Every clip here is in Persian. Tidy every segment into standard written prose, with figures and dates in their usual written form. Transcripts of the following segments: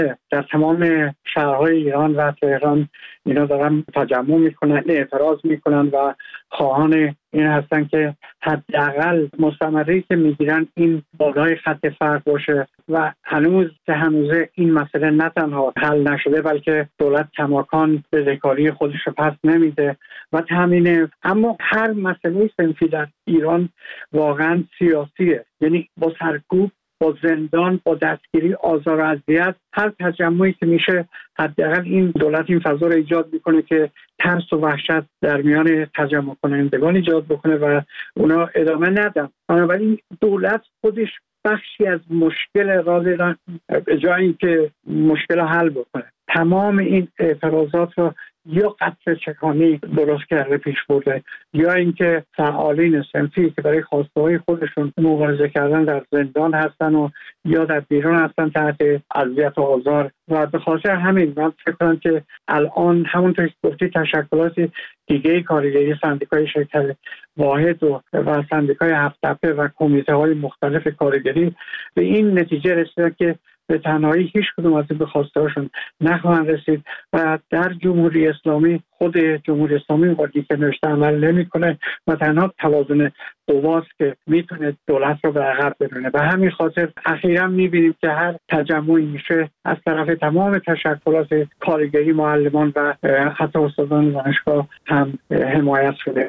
در تمام شهرهای ایران و تهران اینا دارن تجمع میکنن، اعتراض میکنن و خواهان این هستن که حداقل مستمری که میگیرن این بالای خط فقر باشه و هنوزه این مسئله نه تنها حل نشده بلکه دولت کماکان بدهکاری خودش رو پس نمیده و تامینه. اما هر مسئله صنفی در ایران واقعا سیاسیه، یعنی با سرکوب، با زندان، با دستگیری، آزار و اذیت، هر تجمعی که میشه حداقل این دولت این فضا رو ایجاد میکنه که ترس و وحشت در میان تجمع کنندگان ایجاد بکنه و اونا ادامه ندن. بنابراین دولت خودش بخشی از مشکل را به جای اینکه مشکل رو حل بکنه، تمام این اعتراضات رو یا قطع چکانی درست کرده پیش برده یا اینکه فعالین صنفی که برای خواسته‌های خودشون مبارزه کردن در زندان هستن و یا در بیرون هستن تحت اذیت و آزار. و به خاطر همین من فکر کنم که الان همونطور که گفتی تشکلات دیگه کارگری، سندیکای شرکت واحد و سندیکای هفت تپه و کمیته‌های مختلف کارگری به این نتیجه رسیدن که به تنهایی هیچ کدوم از به خواسته‌هاشون نخواهند رسید و در جمهوری اسلامی خود جمهوری اسلامی وقتی که نوشته عمل نمی‌کنه و تنها توازن قواست که میتونه دولت رو به عقب برونه. به همین خاطر اخیراً می‌بینیم که هر تجمعی میشه از طرف تمام تشکلات کارگری، معلمان و حتی استادان دانشگاه هم حمایت شده.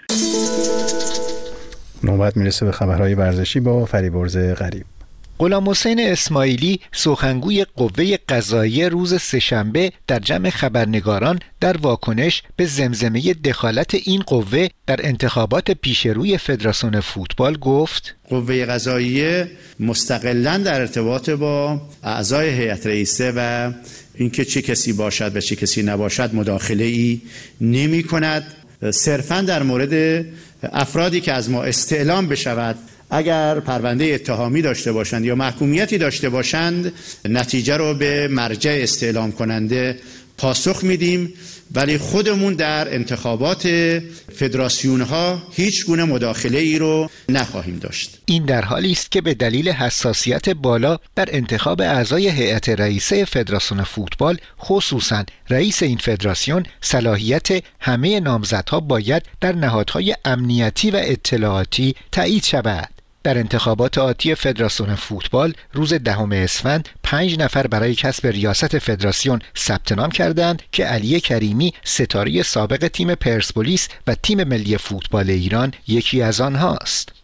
نوبت میرسه به خبرهای ورزشی با فریبرز غریب. غلامحسین اسماعیلی سخنگوی قوه قضاییه روز سه‌شنبه در جمع خبرنگاران در واکنش به زمزمه دخالت این قوه در انتخابات پیشروی فدراسیون فوتبال گفت: قوه قضاییه مستقلاً در ارتباط با اعضای هیئت رئیسه و اینکه چه کسی باشد و چه کسی نباشد مداخله ای نمی کند. صرفاً در مورد افرادی که از ما استعلام بشود اگر پرونده اتهامی داشته باشند یا محکومیتی داشته باشند نتیجه رو به مرجع استعلام کننده پاسخ میدیم، ولی خودمون در انتخابات فدراسیون ها هیچ گونه مداخله ای رو نخواهیم داشت. این در حالی است که به دلیل حساسیت بالا در انتخاب اعضای هیئت رئیسه فدراسیون فوتبال، خصوصا رئیس این فدراسیون، صلاحیت همه نامزدها باید در نهادهای امنیتی و اطلاعاتی تایید شود. در انتخابات آتی فدراسیون فوتبال روز 10 اسفند 5 نفر برای کسب ریاست فدراسیون ثبت نام کردند که علی کریمی، ستاره سابق تیم پرسپولیس و تیم ملی فوتبال ایران، یکی از آنهاست.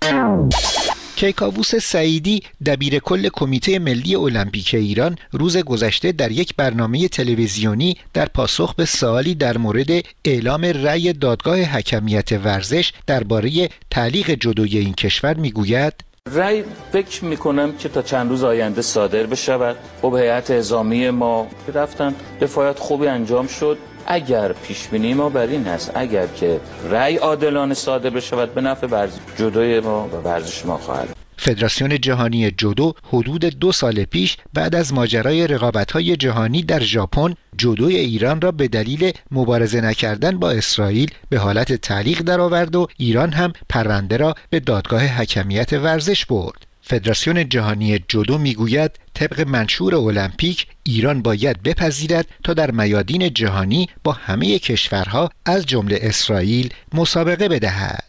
کیکاووس سعیدی، دبیر کل کمیته ملی المپیک ایران، روز گذشته در یک برنامه تلویزیونی در پاسخ به سوالی در مورد اعلام رأی دادگاه حکمیت ورزش درباره تعلیق جودوی این کشور میگوید: رأی فکر میکنم که تا چند روز آینده صادر بشود. خب هیئت نظامی ما رفتن، دفاعات خوبی انجام شد. اگر پیشبینی ما بر این هست اگر که رأی عادلانه صادر بشود به نفع جودوی ما و ورزش ما خواهد. فدراسیون جهانی جودو حدود 2 سال پیش بعد از ماجرای رقابت‌های جهانی در ژاپن، جودوی ایران را به دلیل مبارزه نکردن با اسرائیل به حالت تعلیق درآورد و ایران هم پرونده را به دادگاه حکمیت ورزش برد. فدراسیون جهانی جودو میگوید طبق منشور المپیک ایران باید بپذیرد تا در میادین جهانی با همه کشورها از جمله اسرائیل مسابقه بدهد.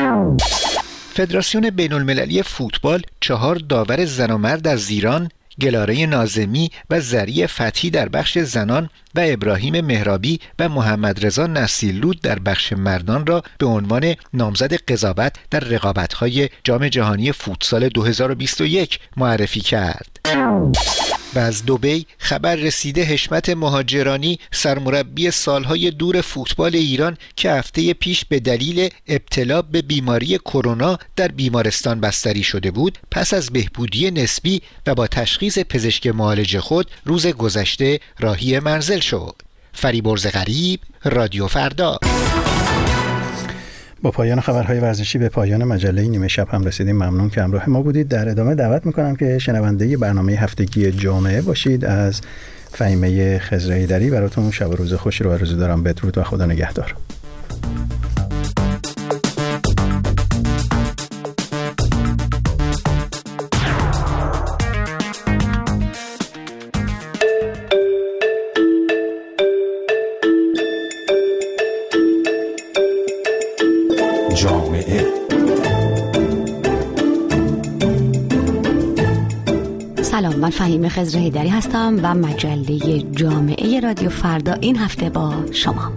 فدراسیون بین‌المللی فوتبال 4 داور زن و مرد از زیران، گلاره ناظمی و زری فتحی در بخش زنان و ابراهیم مهرابی و محمد رضا نصیرلود در بخش مردان را به عنوان نامزد قضاوت در رقابت‌های جام جهانی فوتسال 2021 معرفی کرد. و از دبی خبر رسیده حشمت مهاجرانی، سرمربی سالهای دور فوتبال ایران که هفته پیش به دلیل ابتلا به بیماری کرونا در بیمارستان بستری شده بود، پس از بهبودی نسبی و با تشخیص پزشک معالج خود روز گذشته راهی منزل شد. فریبرز غریب، رادیو فردا. با پایان خبرهای ورزشی به پایان مجله نیمه شب هم رسیدیم. ممنون که همراه ما بودید. در ادامه دعوت میکنم که شنونده برنامه هفتگی جامعه باشید. از فهیمه خضرایی‌دری براتون شب و روز خوشی رو آرزو دارم. بدرود و خدا نگهدار. من فهیمه خضرهیدری هستم و مجله جامعه رادیو فردا این هفته با شما.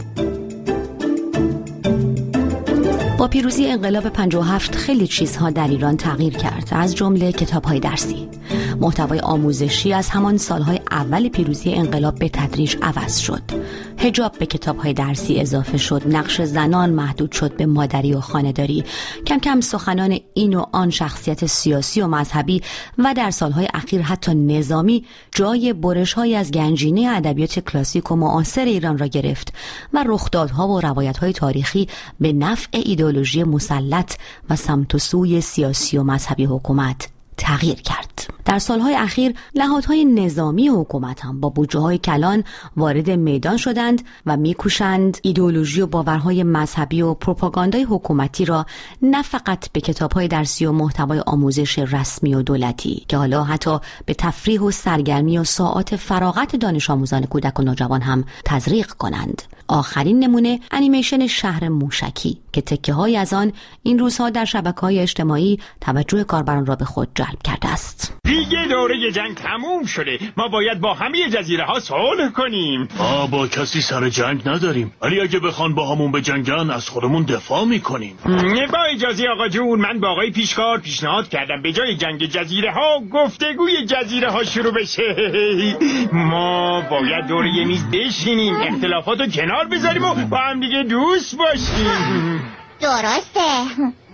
با پیروزی انقلاب 57 خیلی چیزها در ایران تغییر کرد، از جمله کتاب‌های درسی. محتوای آموزشی از همان سالهای اول پیروزی انقلاب به تدریج عوض شد. حجاب به کتاب‌های درسی اضافه شد، نقش زنان محدود شد به مادری و خانه‌داری. کم کم سخنان این و آن شخصیت سیاسی و مذهبی و در سالهای اخیر حتی نظامی جای برش‌های از گنجینه ادبیات کلاسیک و معاصر ایران را گرفت و رخدادها و روایت‌های تاریخی به نفع ایدئولوژی مسلط و سمت و سوی سیاسی و مذهبی حکومت تغییر کرد. در سالهای اخیر نهادهای نظامی حکومت هم با بودجه‌های کلان وارد میدان شدند و می‌کوشند ایدئولوژی و باورهای مذهبی و پروپاگاندای حکومتی را نه فقط به کتاب‌های درسی و محتوای آموزش رسمی و دولتی که حالا حتی به تفریح و سرگرمی و ساعات فراغت دانش آموزان کودک و نوجوان هم تزریق کنند. آخرین نمونه انیمیشن شهر موشکی که تکه‌های از آن این روزها در شبکه‌های اجتماعی توجه کاربران را به خود جلب کرده است. دیگه دوره جنگ تموم شده. ما باید با همه جزیره ها صلح کنیم. ما با کسی سر جنگ نداریم، ولی اگه بخوان با همون بجنگن از خودمون دفاع میکنیم. با اجازه آقا جون، من با آقای پیشکار پیشنهاد کردم به جای جنگ جزیره ها گفتگوی جزیره ها شروع بشه. ما باید دور یه میز بشینیم، اختلافاتو کنار بذاریم و با هم دیگه دوست باشیم. درسته.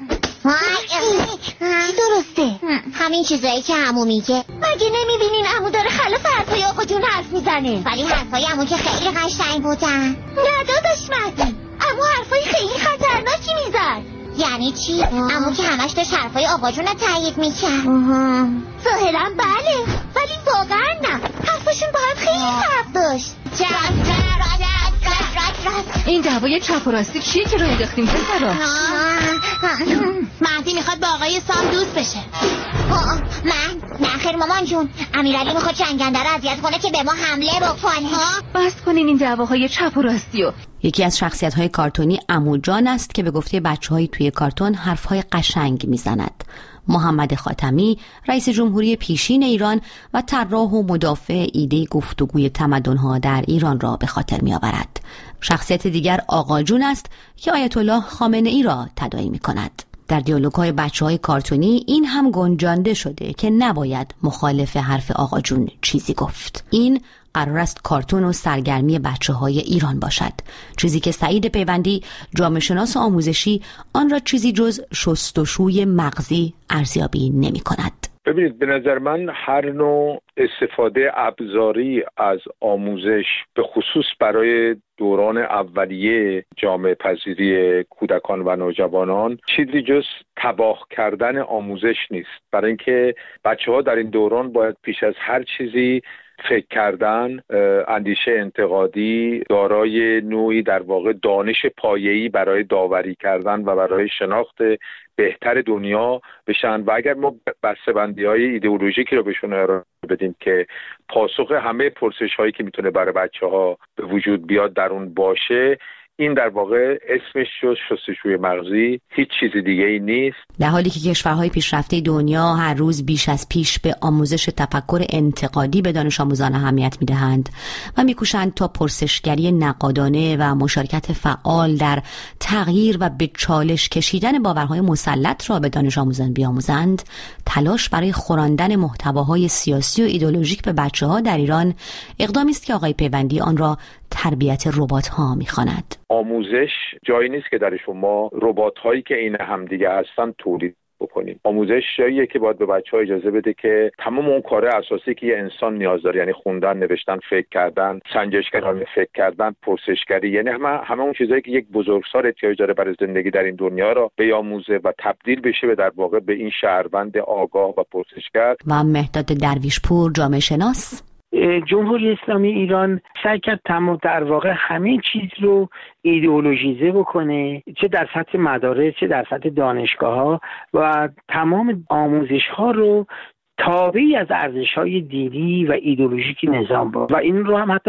درسته. همین چیزایی که عمو میگه. مگه نمیبینین عمو داره خلاف حرفای آقا جون حرف میزنه؟ ولی حرفای عمو که خیلی قشنگ بودن. نه داداش مهدی، عمو حرفای خیلی خطرناکی میزد. یعنی چی؟ عمو که همش داشت حرفای آقا جون رو تایید میکرد. ظاهرا بله، ولی واقعا نه. حرفشون با هم خیلی فرق داشت. این دعوای چپ و راستی کیه که رو انداختیم پسرا؟ مهدی میخواد با آقای سام دوست بشه. نه خیر مامان جون، امیرعلی میخواد جنگنده رو اذیت کنه که به ما حمله بکنه. بس کنین این دعواهای چپ و راستیو. یکی از شخصیت‌های کارتونی عمو جان است که به گفته بچه‌های توی کارتون حرف‌های قشنگ میزند. محمد خاتمی، رئیس جمهوری پیشین ایران و طراح و مدافع ایده گفتگوی تمدن‌ها در ایران را به خاطر می‌آورد. شخصیت دیگر آقا جون است که آیت الله خامنه‌ای را تداعی می‌کند. در دیالوگ‌های بچه‌های کارتونی این هم گنجانده شده که نباید مخالف حرف آقا جون چیزی گفت. این قرار است کارتون و سرگرمی بچه‌های ایران باشد، چیزی که سعید پیوندی، جامعه شناس آموزشی، آن را چیزی جز شستشوی مغزی ارزیابی نمی‌کند. ببینید، به نظر من هر نوع استفاده ابزاری از آموزش به خصوص برای دوران اولیه جامعه پذیری کودکان و نوجوانان چیزی جز تباه کردن آموزش نیست، برای اینکه بچه‌ها در این دوران باید پیش از هر چیزی فکر کردن، اندیشه انتقادی، دارای نوعی در واقع دانش پایه‌ای برای داوری کردن و برای شناخت بهتر دنیا بشن. و اگر ما بسته‌بندی‌های ایدئولوژیکی رو بهشون ارائه بدیم که پاسخ همه پرسش‌هایی که میتونه برای بچه‌ها به وجود بیاد در اون باشه، این در واقع اسمش جز شستشوی مغزی هیچ چیز دیگه ای نیست. در حالی که کشورهای پیشرفته دنیا هر روز بیش از پیش به آموزش تفکر انتقادی به دانش آموزان اهمیت میدهند و میکوشند تا پرسشگری نقادانه و مشارکت فعال در تغییر و به چالش کشیدن باورهای مسلط را به دانش آموزان بیاموزند، تلاش برای خوراندن محتواهای سیاسی و ایدئولوژیک به بچه‌ها در ایران اقدامی است که آقای پیوندی آن را تربیت ربات‌ها می‌خواند. آموزش جایی نیست که در شما ربات‌هایی که عین همدیگه هستن تولید بکنیم. آموزش جاییه که باید به بچه‌ها اجازه بده که تمام اون کارهای اساسی که یه انسان نیاز داره، یعنی خوندن، نوشتن، فکر کردن، سنجشگرانه فکر کردن، پرسشگری، یعنی همه اون چیزایی که یک بزرگسال احتیاج داره برای زندگی در این دنیا را بیاموزه و تبدیل بشه به در واقع به این شهروند آگاه و پرسشگر. و مهداد درویشپور، جامعه شناس. جمهوری اسلامی ایران سعی کرد در واقع همه چیز رو ایدئولوژیزه بکنه، چه در سطح مدارس چه در سطح دانشگاه‌ها، و تمام آموزش‌ها رو تابعی از ارزش‌های دینی و ایدئولوژیک نظام بود و این رو هم حتی